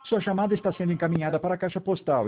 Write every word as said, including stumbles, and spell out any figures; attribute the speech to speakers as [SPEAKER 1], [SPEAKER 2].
[SPEAKER 1] Sua chamada está sendo encaminhada para a caixa postal.